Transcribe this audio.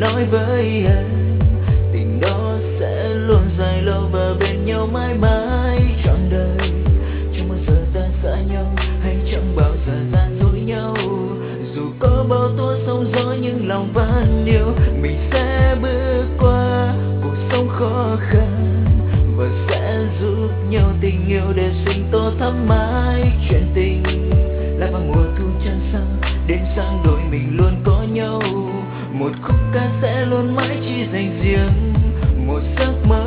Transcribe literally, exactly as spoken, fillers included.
nói với anh, tình đó sẽ luôn dài lâu và bên nhau mãi mãi trọn đời. Chẳng bao giờ ta xa nhau, hay chẳng bao giờ gian dối nhau. Dù có bao tố sóng gió nhưng lòng vẫn yêu, mình sẽ bước qua cuộc sống khó khăn và sẽ giúp nhau tình yêu để sinh tố thắm mãi. Chuyện tình là vào mùa thu chân sáng, đêm sáng đôi mình luôn có nhau. Một khúc ca sẽ luôn mãi chỉ dành riêng một giấc mơ.